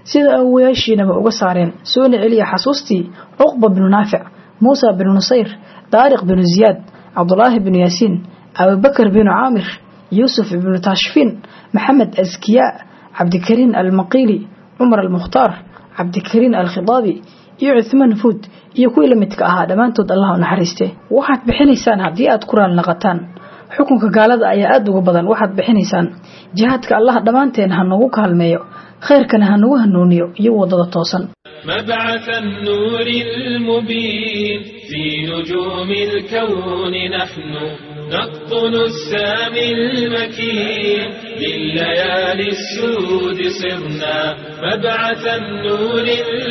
sida awoyaashiinaba uga saareen soona celiya xasuustii cuqba binu naafic muusa binu nusayr daariq binu ziyaad cabdulaahi binu yaasiin abubakar binu caamir yuusuf binu taashfiin maxamed askiyaa cabdikariin almaqiili cumar almukhtaar cabdikariin alkhidaabi iyo cuthmaan fuud iyo kuwii la midka ahaa dhammaantood allah u naxariiste waxaad bixinaysaan haddii aad ku raali naqataan xukunka gaalada ayaa aad uga badan waxaad bixinaysaan jihaadka allah dhammaanteen ha nagu kaalmeeyo khayrkana ha nagu hanuuniyo iyo wadada toosan مبعث النور المبين في نجوم الكون نحن نقطن السامي المكين لليالي السود صرنا مبعث النور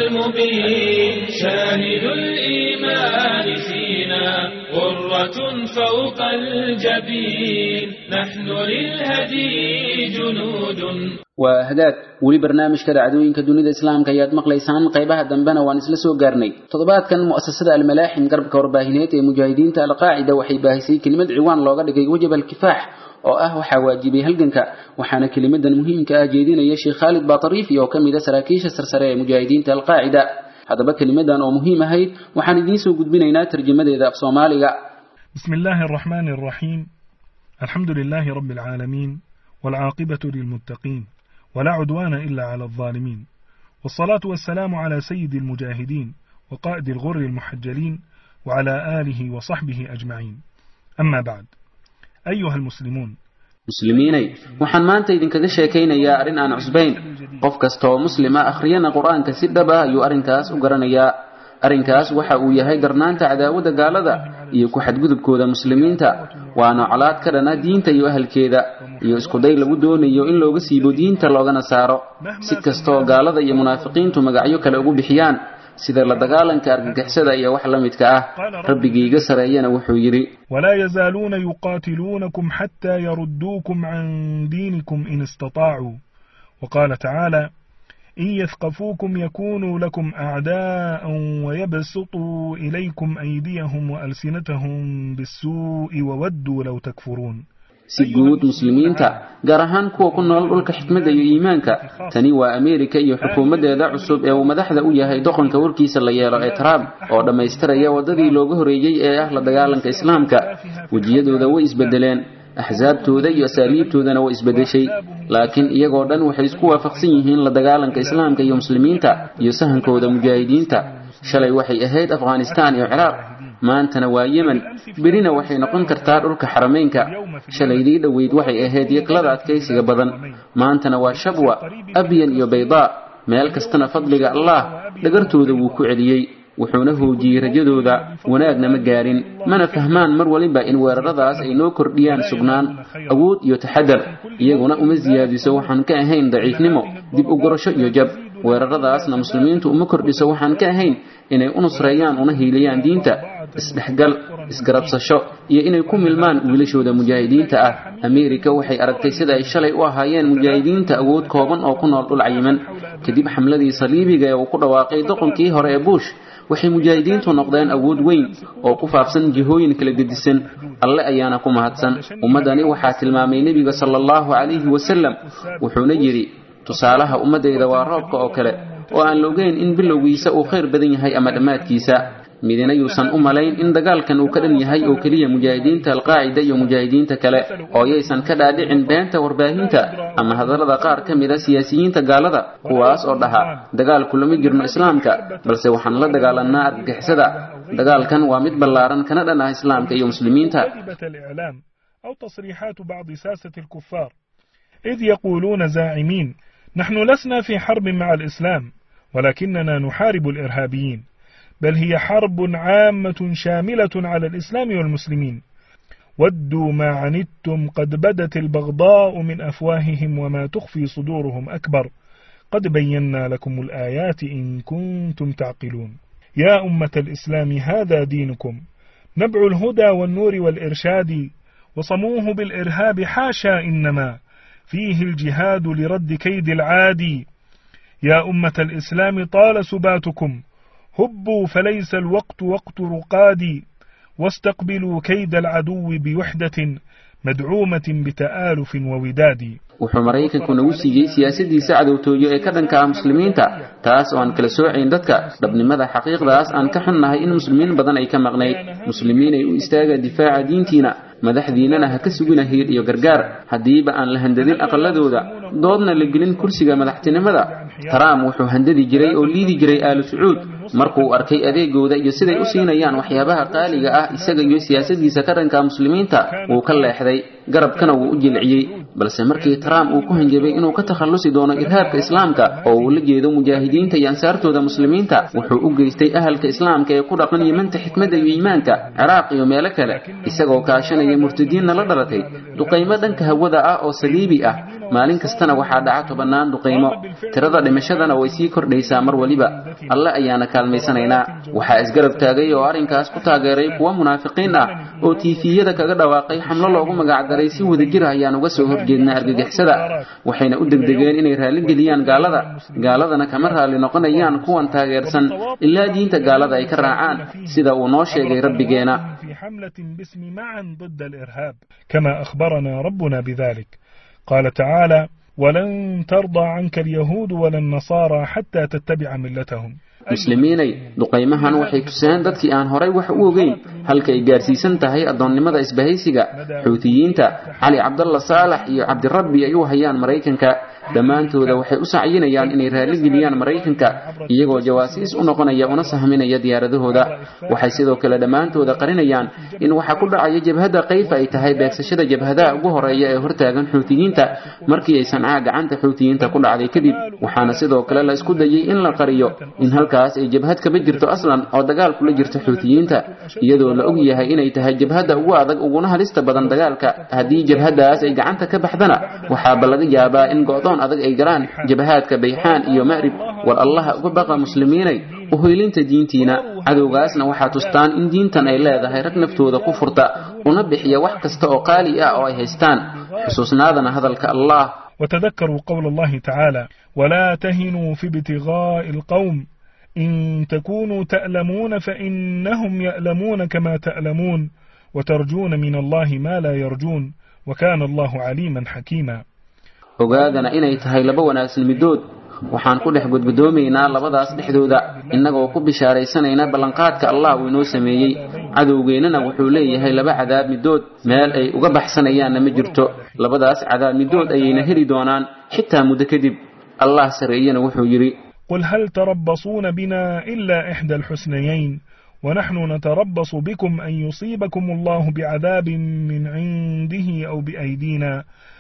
المبين شاهد الإيمان فينا غرة فوق الجبين نحن للهدي جنود. waa hagaag weli barnaamijka dhacdooyinka dunida islaamka ayaad maqlaysaan qaybaha dambena waan isla soo gaarnay toddobaadkan mu'asasada al-malaaxim garbka warbaahineed ee mujaahidiinta al-qaacida waxay baahisay kelimad ciwaan looga dhigay wajib al-kifaax oo ah waxa waajibay halganka waxaana kelimadan muhiimka ah jeedinaya Sheekh Khalid Baatarifi oo kamid ah saraakiisha sarsare ee mujaahidiinta al-qaacida hadaba kelimadan oo muhiim ahayd waxaan idin soo gudbinaynaa tarjumadeeda af Soomaaliga. Bismillahir Rahmanir Rahim. Alhamdulillahi Rabbil Alamin wal 'aqibatu lil muttaqin. ولا عدوان إلا على الظالمين والصلاة والسلام على سيد المجاهدين وقائد الغر المحجلين وعلى آله وصحبه أجمعين أما بعد أيها المسلمون مسلميني waxaan maanta idinkaga sheekaynayaa arin aan cusbayn qof kasta oo muslima akhriyana quraanka si dhab ah ayuu arinkaas u garanayaa arinkaas waxa uu yahay darnaanta cadaawada gaalada iyo ku xadgudubkooda muslimiinta waana calaad ka dhana diinta iyo ahalkeeda iyo isku day lagu doonayo in looga siibo diinta loogana saaro si kasta oo gaalada iyo munaafiqiintu magacyo kale ugu bixiyaan sida la dagaalanka argagixisada iyo wax la midka ah rabbigiiga sareeyana wuxuu yiri wala yazaluna yuqatilunakum hatta yaruddukum an dinikum in istata'u وقال تعالى إن يثقفوكم يكونوا لكم أعداء ويبسطوا إليكم أيديهم وألسنتهم بالسوء وودوا لو تكفرون. si guud muslimiinta gaar ahaan kuwa ku nool dhulka xikmadda iyo iimaanka tani waa Ameerika iyo xukuumadeeda cusub ee uu madaxda u yahay doqonka warkiisa la yeelo ee Trump oo dhameystiraya wadadii looga horeeyay ee ah la dagaalanka islaamka wajiyadooda way isbedeleen axzaabtooda iyo asaaliibtoodana way isbedeshay laakiin iyagoo dhan waxay isku waafaqsan yihiin la dagaalanka islaamka iyo muslimiinta iyo sahankooda mujaahidiinta shalay waxay ahayd Afghanistan iyo Ciraaq maantana waa Yemen birina waxay noqon kartaa dhulka xarameynka shalaydii dhaweyd waxay ahayd yaqlada adkaysiga badan maantana waa Shabwa Abyan iyo Bayda meel kastana fadliga Allah dhagartooda wuu ku celiyay wuxuuna hoojiyay rajadooda wanaagna ma gaarin mana fahmaan mar waliba in weeraradaas ay noo kordhiyaan sugnaan awood iyo taxadar iyaguna uma ziyaadiso waxaan ka ahayn daciifnimo dib u gorasho iyo jab weeraradaasna muslimiintu uma kordhiso waxaan ka ahayn inay u nusreeyaan una hiiliyaan diinta isdhexgal isgarabsasho iyo inay ku milmaan wiilashooda mujaahidiinta ah Ameerika waxay aragtay sida ay shalay u ahaayeen mujaahidiinta awood kooban oo ku nool dhul cayiman kadib xamladii saliibiga ee uu ku dhawaaqay doqonkii hore ee Bush waxay mujaahidiintu noqdeen awood weyn oo ku faafsan jihooyin kala gedisan alle ayaana ku mahadsan ummadani waxaa tilmaamay nabiga sallallahu alayhi wasallam wuxuuna yiri tusaalaha ummadayda waa roobka oo kale oo aan loogeyn in bilowgiisa uu khayr badan yahay ama dhamaadkiisa midina yuusan u malayn in dagaalkan uu ka dhan yahay oo kaliya mujaahidiinta al-qaacida iyo mujaahidiinta kale oo aysan ka dhaadhicin beenta warbaahinta ama hadallada qaar ka mid ah siyaasiyiinta gaalada kuwaas oo dhaha dagaalku lama jirno islaamka balse waxaan la dagaalanaa argagixisada dagaalkan waa mid ballaaran kana dhan ah islaamka iyo muslimiinta أو تصريحات بعض ساسة الكفار إذ يقولون زاعمين نحن لسنا في حرب مع الإسلام ولكننا نحارب الإرهابيين بل هي حرب عامة شاملة على الإسلام والمسلمين ودوا ما عنتم قد بدت البغضاء من أفواههم وما تخفي صدورهم أكبر قد بينا لكم الآيات إن كنتم تعقلون يا أمة الإسلام هذا دينكم نبع الهدى والنور والإرشاد وصموه بالإرهاب حاشا إنما فيه الجهاد لرد كيد العادي يا أمة الإسلام طال سباتكم هبوا فليس الوقت وقت رقادي واستقبلوا كيد العدو بوحدة مدعومة بتآلف ووداد. wuxuu maraykanku nagu siiyey siyaasadiisa cadowtooyo ee ka dhanka ah muslimiinta taas oo aan kala soocayn dadka dhabnimada xaqiiqdaas aan ka xunnahay in muslimiin badan ay ka maqnayd muslimiin ay u istaaga difaaca diintiina madaxdiinana ha ka sugina hiir iyo gargaar hadiiba aan la handadin aqaladooda doodna la gelin kursiga madaxtinimada Trump wuxuu handadi jiray oo liidi jiray aalu Sacuud markuu arkay adeegooda iyo siday u siinayaan waxyaabaha qaaliga ah isaga iyo siyaasadiisa ka dhanka muslimiinta uu ka leexday garabkana uu u jilciyay balse markii Trump uu ku hanjabay inuu ka takhalusi doono irhaabka islaamka oo uu la jeedo mujaahidiinta iyo ansaartooda muslimiinta wuxuu u geystay ahalka islaamka ee ku dhaqan Yemen xikmada iyo iimaanka Ciraaq iyo meelo kale isagoo kaashanaya murtadiinna la dhalatay duqeymo dhanka hawada ah oo saliibi ah maalin kastana waxaa dhaca tobanaan duqeymo tirada dhimashadana way sii kordhaysaa mar waliba Allah ayaana kaalmaysanaynaa waxaa isgarab taagay oo arinkaas ku taageeray kuwa munaafiqiin ah oo tiifiyada kaga dhawaaqay xamlo loogu magac daray si wadajir ah ayaan uga soo horjeednaa argagixisada waxayna u degdegeen inay raali geliyaan gaalada gaaladana kama raali noqonayaan kuwan taageersan ilaa diinta gaalada ay ka raacaan sida uu noo sheegay rabbigeena حملة باسم معا ضد الإرهاب كما أخبرنا ربنا بذلك قال تعالى ولن ترضى عنك اليهود ولا النصارى حتى تتبع ملتهم muslimiinay duqeymahan waxay tusaan dadkii aan horay wax u ogeyn halka ay gaarsiisan tahay adoonnimada isbahaysiga xuutiyiinta cali cabdalla saalax iyo cabdirabbi ay u hayaan maraykanka dhammaantooda waxay u sacyinayaan inay raali geliyaan maraykanka iyagoo jawaasiis u noqonaya una sahminaya diyaaradahooda waxay sidoo kale dhammaantooda qarinayaan in waxa ku dhacaya jabhada qayfa ay tahay beegsashada jabhadaha ugu horeeya ee hortaagan xuutiyiinta markii ay Sancaa gacanta xuutiyiinta ku dhacday kadib waxaana sidoo kale la isku dayay in la qariyo in halkaas ay jabhad ka jirto aslan oo dagaal kula jirto xuutiyiinta iyadoo la og yahay inay tahay jabhada ugu adag uguna halista badan dagaalka hadii jabhadaas ay gacanta ka baxdana waxa balaga yaabaa in go'doon adag ay galaan jabhaadka Bayhaan iyo Ma'rib wal Allah uga baqa muslimiinay u hoylinta diintiina cadowgaasna waxa tustaan in diintan ay leedahay rag naftooda ku furta una bixiya wax kasta oo qaali ah oo ay haystaan xusuusnaadana hadalka Allah وتذكروا قول الله تعالى ولا تهنوا في ابتغاء القوم إن تكونوا تألمون فإنهم يألمون كما تألمون وترجون من الله ما لا يرجون وكان الله عليما حكيما ogaadana inay tahay laba wanaagsan midood waxaan ku dhex gudbidoomeynaa labadaas dhexdooda inagoo ku bishaaraysanayna ballanqaadka Allah uu inoo sameeyay cadowgeennana wuxuu leeyahay laba cadaab midood meel ay uga baxsanayaan ma jirto labadaas cadaab midood ayayna heli doonaan xitaa muddo kadib Allah sareeyana wuxuu yiri qul hal tarabbasuna bina illa ihda alhusnayn ونحن نتربص بكم أن يصيبكم الله بعذاب من عنده أو بأيدينا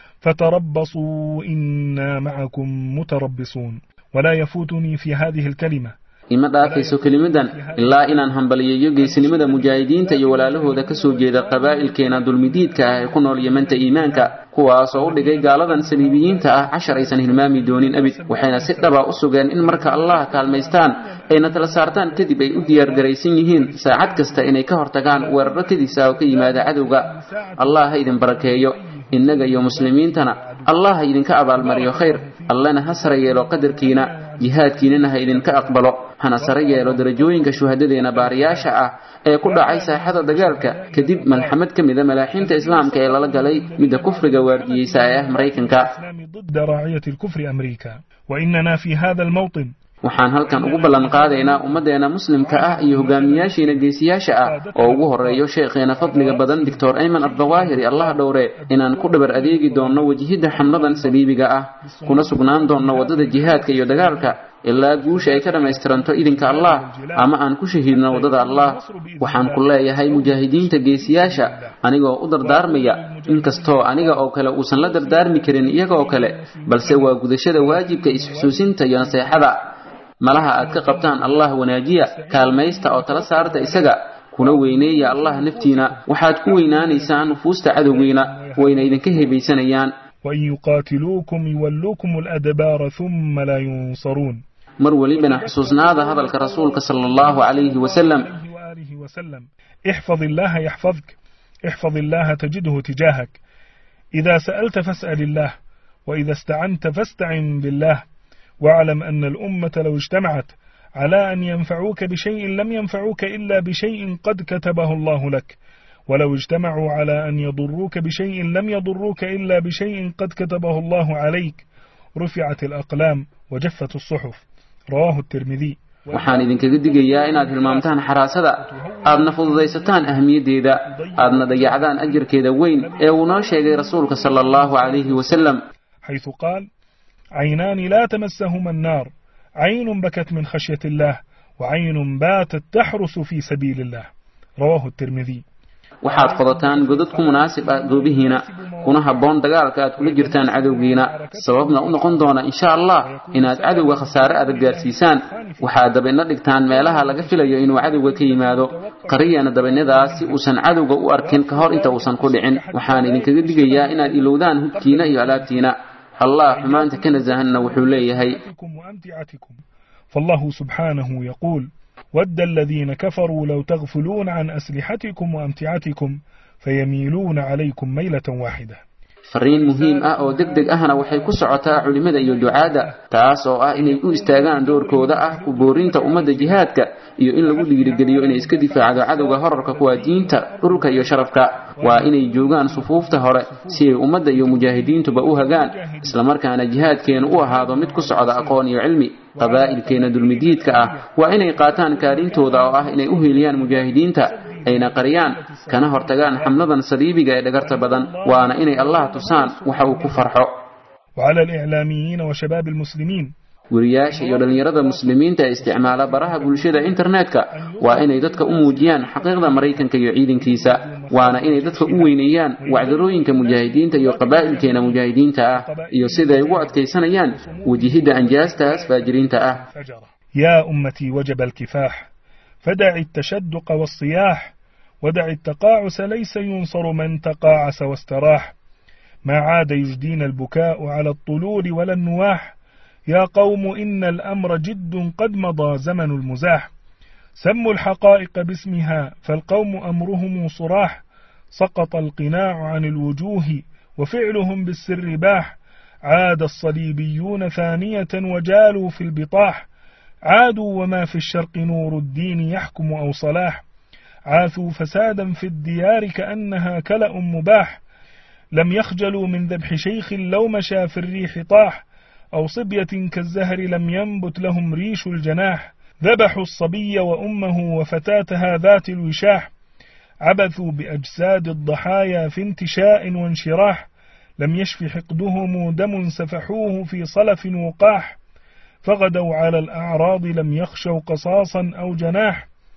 فتربصوا إنا معكم متربصون ولا يفوتني في هذه الكلمة ima dhaafayso kelimadan ilaa inaan hambaliyeeyo geesinimada mujaahidiinta iyo walaalahooda ka soo jeeda qabaa'ilkeena dulmidiidka ah ee ku nool Yemen-ta iimaanka kuwaas oo u dhigay gaaladan saliibiyiinta ah cashar aysan hilmaami doonin abid waxayna si dhaba u sugeen in marka Allah kaalmaystaan ayna tala saartaan kadib ay u diyaar garaysan yihiin saacad kasta inay ka hortagaan weeraro kadiisa oo ka yimaada cadowga Allah ha idin barakeeyo innaga iyo muslimiintana Allah ha idinka abaalmariyo khayr allana ha sareeyo qadarkiina jihaadkiina ha idinka aqbalo hana sareeyo darajooyinka shuhadadeena baariyaasha ah ee ku dhacay saaxada dagaalka kadib malxamad kamida malaaxiinta islaamka ee lala galay mid kufriga waardiyeysa ee Mareykanka ضد راعية الكفر أمريكا وإننا في هذا الموطن waxaan halkan ugu ballan qaadaynaa ummadeena muslimka ah iyo hogaamiyaasheena geesiyaasha ah oo ugu horeeyo sheekheena fadliga badan Doctor Ayman Al-Zawahiri Allah dhowre inaan ku dhabar adeegi doono wajihida xamladan saliibiga ah kuna sugnaan doono wadada jihaadka iyo dagaalka ilaa guusha ay ka dhameystiranto idinka Allah ama aan ku shahiidno wadada Allah waxaan ku leeyahay mujaahidiinta geesiyaasha anigoo u dardaarmaya inkastoo aniga oo kale uusan la dardaarmi karin iyaga oo kale balse waa gudashada waajibka isxusuusinta iyo naseexada malaha aad ka qabtaan Allah wanaajiya kaalmaysta oo tala saarta isaga kuna weyneeya Allah naftiina waxaad ku weynaanaysaan nufuusta cadowgeena wayna idinka hebaysanayaan wa yuqatiluukum yuwallukum al-adbar thumma la yunsarun mar walibana xusuusnaada hadalka rasuulka sallallahu alayhi wa sallam احفظ الله يحفظك احفظ الله تجده تجاهك إذا سألت فاسأل الله وإذا استعنت فاستعن بالله واعلم أن الأمة لو اجتمعت على أن ينفعوك بشيء لم ينفعوك إلا بشيء قد كتبه الله لك ولو اجتمعوا على أن يضروك بشيء لم يضروك إلا بشيء قد كتبه الله عليك رفعت الأقلام وجفت الصحف. رواه الترمذي. waxaan idinkaga digayaa inaad hilmaamtaan xaraasada aadna fududaysataan ahmiyaddeeda aadna dayacdaan ajirkeeda weyn ee uu noo sheegay rasuulka sallallahu alayhi wasallam حيث قال عينان لا تمسهما النار عين بكت من خشية الله وعين باتت تحرس في سبيل الله. رواه الترمذي. waxaad qodataan godad ku munaasib ah goobihiina kuna habboon dagaalka aad kula jirtaan cadowgiina sababna u noqon doona insha Allah inaad cadowga khasaare adag gaarsiisaan. waxaad dabayna dhigtaan meelaha laga filayo inuu cadowga ka yimaado qariyana dabaynadaas si uusan cadowga u arkin ka hor inta uusan ku dhicin. waxaan idinkaga digayaa inaad ilowdaan hubkiina iyo alaabtiina. Allah xumaanta ka nazahanna wuxuu leeyahay فالله سبحانه يقول ود الذين كفروا لو تغفلون عن أسلحتكم وأمتعتكم فيميلون عليكم ميلة واحدة. fariin muhiim ah oo degdeg ahna waxay ku socotaa culimada iyo ducaada taas oo ah inay u istaagaan doorkooda ah ku boorinta ummadda jihaadka iyo in lagu dhiirigeliyo inay iska difaacdo cadowga horarka kuwa diinta dhulka iyo sharafka. waa inay joogaan sufuufta hore si ay ummadda iyo mujaahidiintuba u hagaan isla markaana jihaadkeenu u ahaado mid ku socda aqoon iyo cilmi. qabaa'ilkeena dulmidiidka ah waa inay qaataan kaalintooda oo ah inay u heeliyaan mujaahidiinta ayna qariyaan kana hortagaan xamladan saliibiga ee dhagarta badan waana inay Allah tusaan waxa uu ku farxo. وعلى الإعلاميين وشباب المسلمين wariyaasha iyo dhalinyarada muslimiinta ee isticmaala baraha bulshada internetka waa inay dadka u muujiyaan xaqiiqda Mareykanka iyo ciidankiisa waana inay dadka u weyneeyaan wacdarooyinka mujaahidiinta iyo qabaa'ilkeena mujaahidiinta ah iyo sida ay ugu adkeysanayaan wajihida anjaastaas faajiriinta ah. يا أمتي وجب الكفاح فدع التشدق والصياح ودع التقاعس ليس ينصر من تقاعس واستراح ما عاد يجدين البكاء على الطلول ولا النواح يا قوم إن الأمر جد قد مضى زمن المزاح سموا الحقائق باسمها فالقوم أمرهم صراح سقط القناع عن الوجوه وفعلهم بالسر باح عاد الصليبيون ثانية وجالوا في البطاح عادوا وما في الشرق نور الدين يحكم أو صلاح عاثوا فسادا في الديار كأنها كلأ مباح لم يخجلوا من ذبح شيخ لو مشى في الريح طاح أو صبية كالزهر لم ينبت لهم ريش الجناح ذبحوا الصبي وأمه وفتاتها ذات الوشاح عبثوا بأجساد الضحايا في انتشاء وانشراح لم يشف حقدهم دم سفحوه في صلف وقاح فغدوا على الأعراض لم يخشوا قصاصا أو جناح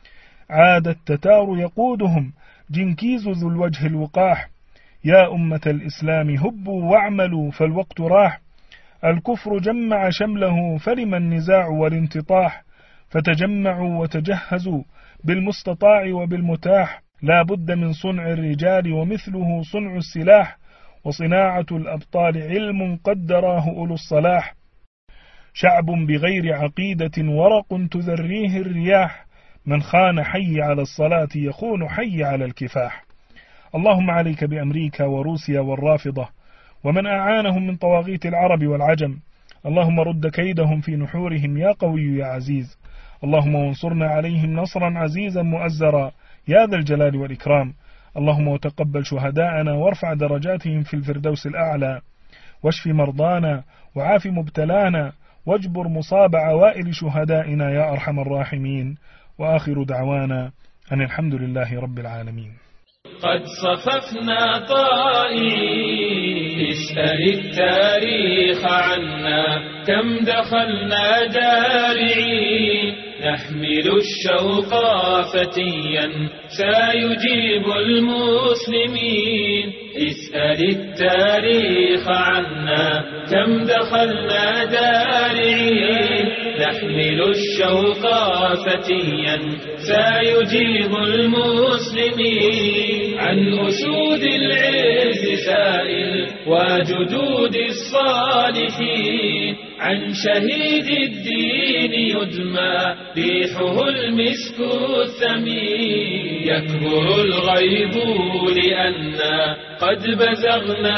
عاد التتار يقودهم جنكيز ذو الوجه الوقاح يا أمة الإسلام هبوا واعملوا فالوقت راح الكفر جمع شمله فلم النزاع والانتطاح فتجمعوا وتجهزوا بالمستطاع وبالمتاح لا بد من صنع الرجال ومثله صنع السلاح وصناعة الأبطال علم قد دراه أولو الصلاح شعب بغير عقيدة ورق تذريه الرياح من خان حي على الصلاة يخون حي على الكفاح اللهم عليك بأمريكا وروسيا والرافضة ومن أعانهم من طواغيت العرب والعجم اللهم رد كيدهم في نحورهم يا قوي يا عزيز اللهم وانصرنا عليهم نصرا عزيزا مؤزرا يا ذا الجلال والإكرام اللهم وتقبل شهداءنا وارفع درجاتهم في الفردوس الأعلى واشف مرضانا وعاف مبتلانا واجبر مصاب عوائل شهدائنا يا أرحم الراحمين وآخر دعوانا أن الحمد لله رب العالمين. قد صففنا طائعين اسأل التاريخ عنا كم دخلنا جارعين نحمل الشوق فتيا سيجيب المسلمين اسأل التاريخ عنا كم دخلنا جارعين نحمل الشوق فتيا سيجيب المسلمين عن أسود العز سائل وجدود الصالحين عن شهيد الدين يدمى ريحه المسك الثمين يكبر الغيظ لأننا قد بزغنا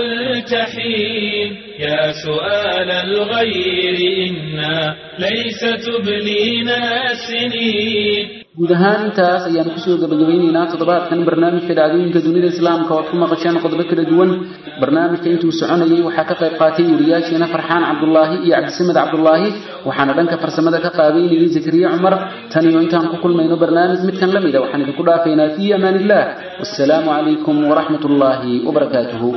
ملتحين يا سؤال الغير إنا ليس تبلينا السنين guud ahaan intaas ayaan kusoo gabagabaynaynaa toddobaadkan barnaamijka dhacdooyinka dunida islaamka oo ku maqasheen qodobo kala duwan barnaamijka intuu soconayay waxaa ka qayb qaatay wariyaasheena farxaan cabdullaahi iyo cabdisamed cabdullaahi waxaana dhanka farsamada ka qaabeynayay zakariya cumar tan iyo intaan ku kulmayno barnaamij midkan la mida waxaan idinku dhaafaynaa fii amaan illah wassalaamu calaykum waraxmat ullaahi wabarakaatuhu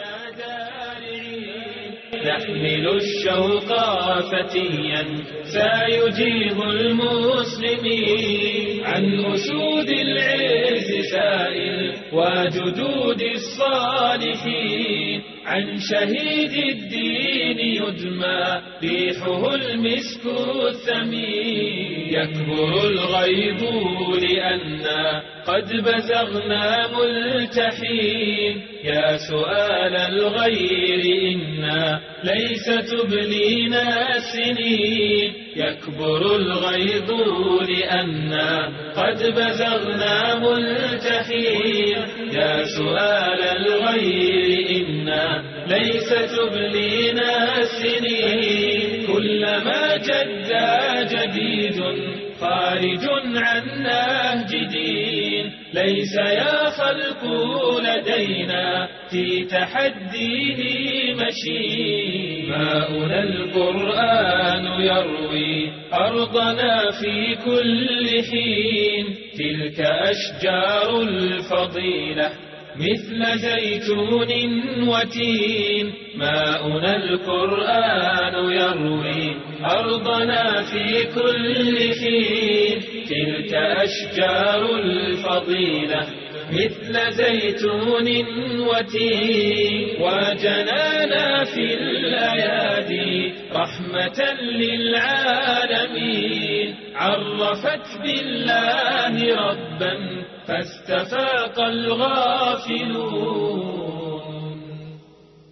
نحمل الشوق فتيا سيجيب المسلمين عن أسود العز سائل وجدود الصالحين عن شهيد الدين يدمى ريحه المسك الثمين يكبر الغيظ لأننا قد بزغنا ملتحين يا سؤال الغير إنا ليس تبلينا السنين يكبر الغيظ لأننا قد بزغنا ملتحين يا سؤال الغير إنا ليس تبلينا السنين كلما جد جديد خارج عن نهج دين ليس يا خلق لدينا في تحديه مشين ماؤنا القرآن يروي أرضنا في كل حين تلك أشجار الفضيلة مثل زيتون وتين ماؤنا القرآن يروي أرضنا في كل حين تلك أشجار الفضيلة مثل زيتون وتين وجنانا في الأيادي رحمة للعالمين عرفت بالله ربا فاستفاق الغافلون